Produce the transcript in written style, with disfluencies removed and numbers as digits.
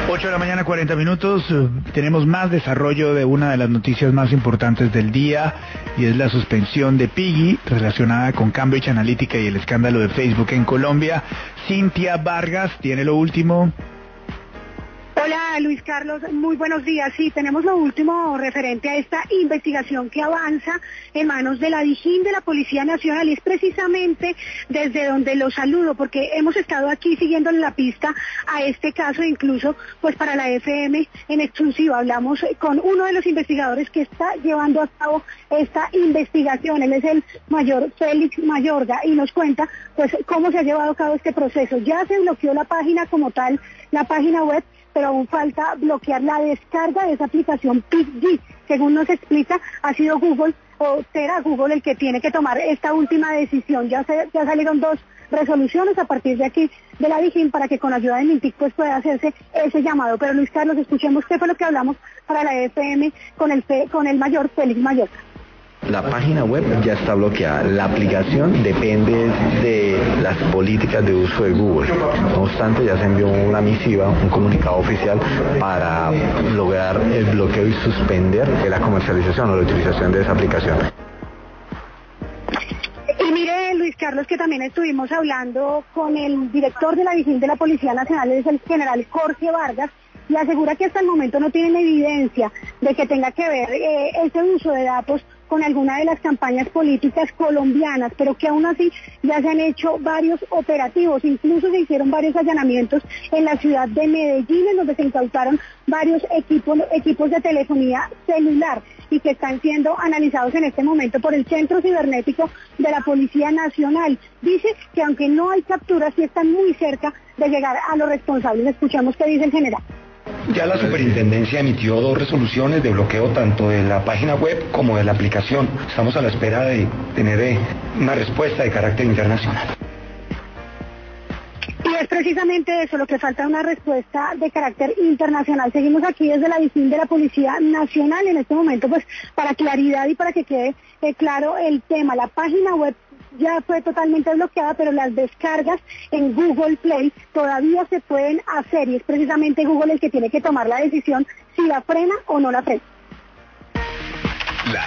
8 de la mañana, 40 minutos. Tenemos más desarrollo de una de las noticias más importantes del día, y es la suspensión de Piggy relacionada con Cambridge Analytica y el escándalo de Facebook en Colombia. Cintia Vargas tiene lo último. Hola Luis Carlos, muy buenos días. Sí, tenemos lo último referente a esta investigación que avanza en manos de la DIJÍN de la Policía Nacional, y es precisamente desde donde lo saludo, porque hemos estado aquí siguiéndole la pista a este caso, incluso pues para la FM en exclusiva hablamos con uno de los investigadores que está llevando a cabo esta investigación. Él es el mayor Félix Mayorga y nos cuenta pues cómo se ha llevado a cabo este proceso. Ya se bloqueó la página como tal, la página web, pero aún falta bloquear la descarga de esa aplicación Piggy. Según nos explica, ha sido Google, o será Google el que tiene que tomar esta última decisión. Ya salieron 2 resoluciones a partir de aquí de la DIJÍN para que con ayuda de Mintic pues pueda hacerse ese llamado. Pero Luis Carlos, escuchemos qué fue lo que hablamos para la FM con el mayor Félix Mayorga. La página web ya está bloqueada, la aplicación depende de las políticas de uso de Google. No obstante, ya se envió una misiva, un comunicado oficial para lograr el bloqueo y suspender la comercialización o la utilización de esa aplicación. Y mire, Luis Carlos, que también estuvimos hablando con el director de la DIJÍN de la Policía Nacional, es el general Jorge Vargas, y asegura que hasta el momento no tienen evidencia de que tenga que ver ese uso de datos con alguna de las campañas políticas colombianas, pero que aún así ya se han hecho varios operativos, incluso se hicieron varios allanamientos en la ciudad de Medellín, en donde se incautaron varios equipos de telefonía celular y que están siendo analizados en este momento por el Centro Cibernético de la Policía Nacional. Dice que aunque no hay capturas, sí están muy cerca de llegar a los responsables. Escuchamos qué dice el general. Ya la superintendencia emitió 2 resoluciones de bloqueo tanto de la página web como de la aplicación. Estamos a la espera de tener una respuesta de carácter internacional. Y es precisamente eso lo que falta, una respuesta de carácter internacional. Seguimos aquí desde la DIJÍN de la Policía Nacional en este momento, pues para claridad y para que quede claro el tema. La página web ya fue totalmente bloqueada, pero las descargas en Google Play todavía se pueden hacer, y es precisamente Google el que tiene que tomar la decisión si la frena o no la frena.